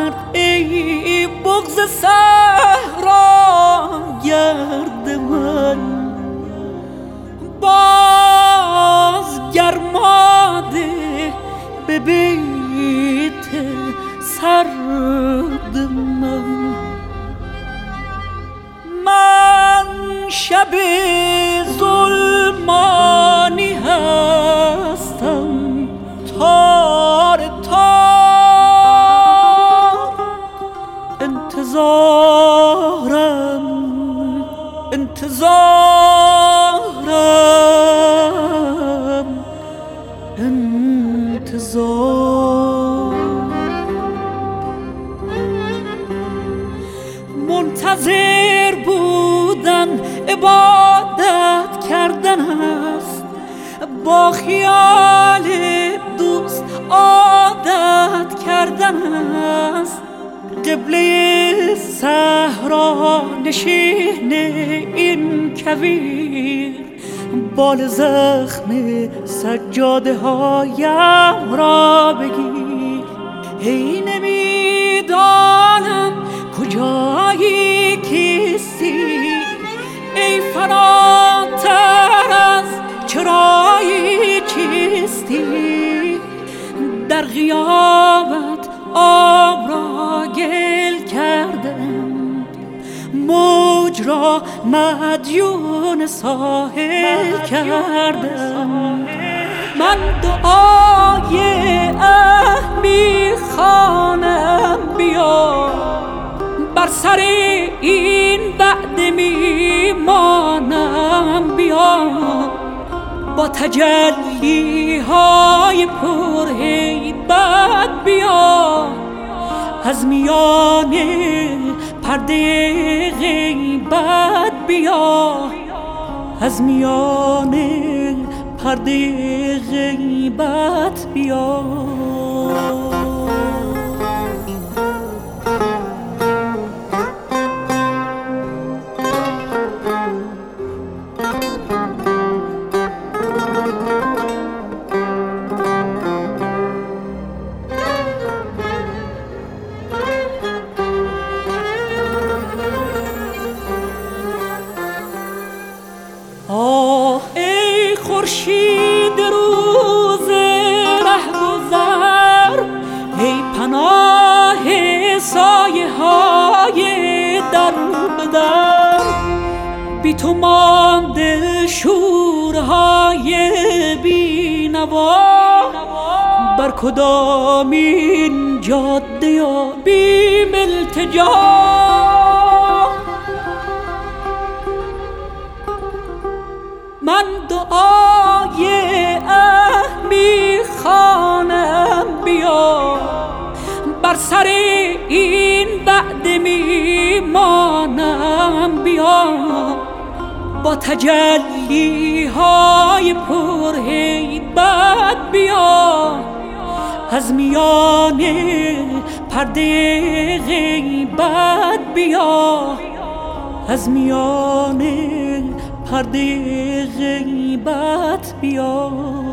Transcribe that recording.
کرد ای بغض صحرا گرد من، باز گرماده به بیت سرد من شب ظلمانی هستم تار تار، انتظارم منتظر بودن عبادت کردن است، با خیال دوست عادت کردن است. قبله صحرا نشین این کویر، بال زخم سجاده هایم را بگیر. هی نمیدانم کجایی کیستی، ای فراتر از چرایی چیستی. در غیابت آب را گل کردم، موج را مدیون ساحل کردم. من دعای میخوانم بیا، بر سر این وعده میمانم بیا. با تجلی های پر هیبت بیا، از میان پرده غیبت بیا، از میان پرده غیبت بیا. آه ای خورشید روز رهگذر، ای پناه سایه های در بدر. بی تو مانده شورهای بینوا، بر کدامین جاده یا بیم التجا. من دعای میخوانم بیا، بر سر این وعده میمانم بیا. با تجلی های پر هیبت بیا، از میان پرده غیبت بیا، از میان پرده غیبت بیا.